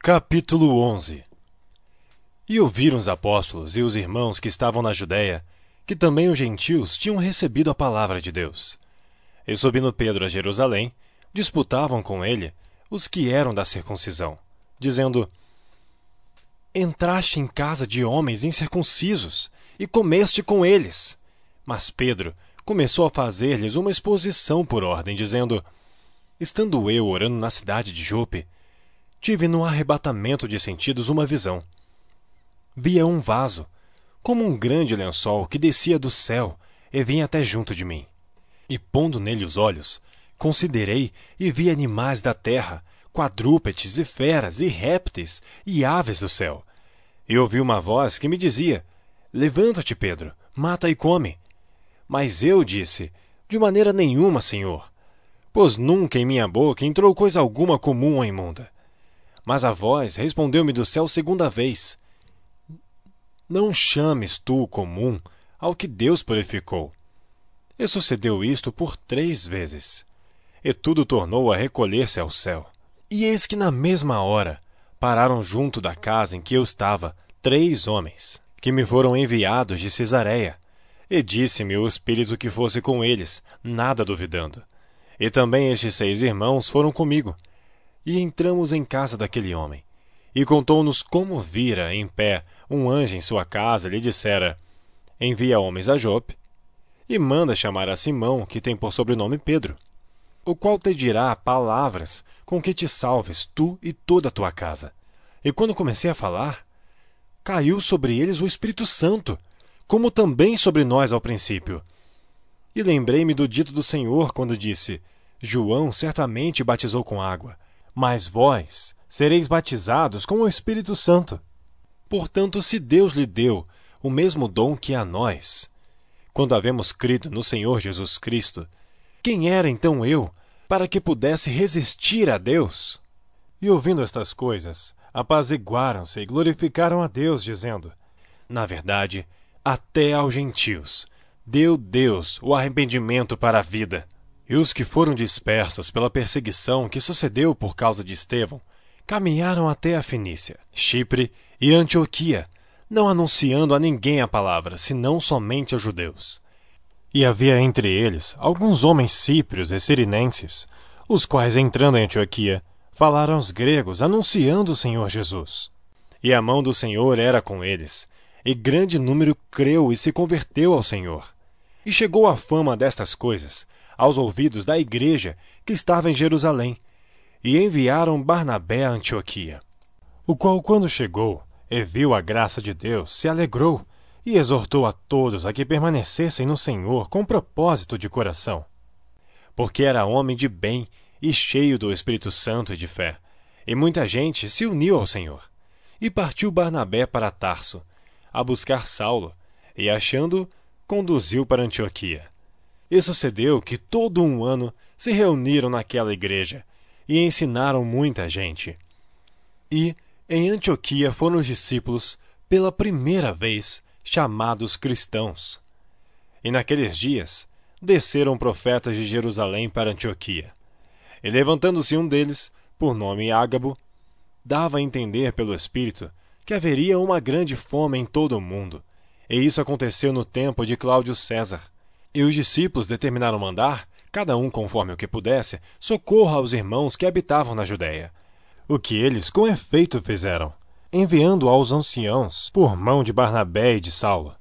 Capítulo 11. E ouviram os apóstolos e os irmãos que estavam na Judéia, que também os gentios tinham recebido a palavra de Deus. E subindo Pedro a Jerusalém, disputavam com ele os que eram da circuncisão, dizendo: Entraste em casa de homens incircuncisos, e comeste com eles. Mas Pedro começou a fazer-lhes uma exposição por ordem, dizendo: Estando eu orando na cidade de Jope, tive num arrebatamento de sentidos uma visão. Via um vaso, como um grande lençol que descia do céu e vinha até junto de mim. E pondo nele os olhos, considerei e vi animais da terra, quadrúpedes e feras e répteis e aves do céu. E ouvi uma voz que me dizia: Levanta-te, Pedro, mata e come. Mas eu disse: De maneira nenhuma, Senhor, pois nunca em minha boca entrou coisa alguma comum ou imunda. Mas a voz respondeu-me do céu segunda vez: Não chames tu comum ao que Deus purificou. E sucedeu isto por 3 vezes. E tudo tornou a recolher-se ao céu. E eis que na mesma hora pararam junto da casa em que eu estava 3 homens, que me foram enviados de Cesareia. E disse-me o Espírito que fosse com eles, nada duvidando. E também estes 6 irmãos foram comigo. E entramos em casa daquele homem. E contou-nos como vira em pé um anjo em sua casa e lhe dissera: Envia homens a Jope, e manda chamar a Simão, que tem por sobrenome Pedro, o qual te dirá palavras com que te salves tu e toda a tua casa. E quando comecei a falar, caiu sobre eles o Espírito Santo, como também sobre nós ao princípio. E lembrei-me do dito do Senhor, quando disse: João certamente batizou com água, mas vós sereis batizados com o Espírito Santo. Portanto, se Deus lhe deu o mesmo dom que a nós, quando havemos crido no Senhor Jesus Cristo, quem era então eu, para que pudesse resistir a Deus? E ouvindo estas coisas, apaziguaram-se e glorificaram a Deus, dizendo: Na verdade, até aos gentios deu Deus o arrependimento para a vida. E os que foram dispersos pela perseguição que sucedeu por causa de Estevão, caminharam até a Fenícia, Chipre e Antioquia, não anunciando a ninguém a palavra, senão somente aos judeus. E havia entre eles alguns homens cíprios e cirenenses, os quais, entrando em Antioquia, falaram aos gregos, anunciando o Senhor Jesus. E a mão do Senhor era com eles, e grande número creu e se converteu ao Senhor. E chegou a fama destas coisas aos ouvidos da igreja que estava em Jerusalém, e enviaram Barnabé a Antioquia. O qual, quando chegou e viu a graça de Deus, se alegrou e exortou a todos a que permanecessem no Senhor com propósito de coração. Porque era homem de bem e cheio do Espírito Santo e de fé, e muita gente se uniu ao Senhor. E partiu Barnabé para Tarso, a buscar Saulo, e achando-o, conduziu para Antioquia. E sucedeu que todo um ano se reuniram naquela igreja, e ensinaram muita gente. E em Antioquia foram os discípulos, pela primeira vez, chamados cristãos. E naqueles dias desceram profetas de Jerusalém para Antioquia. E levantando-se um deles, por nome Ágabo, dava a entender pelo Espírito que haveria uma grande fome em todo o mundo. E isso aconteceu no tempo de Cláudio César. E os discípulos determinaram mandar, cada um conforme o que pudesse, socorro aos irmãos que habitavam na Judéia. O que eles com efeito fizeram, enviando aos anciãos, por mão de Barnabé e de Saulo,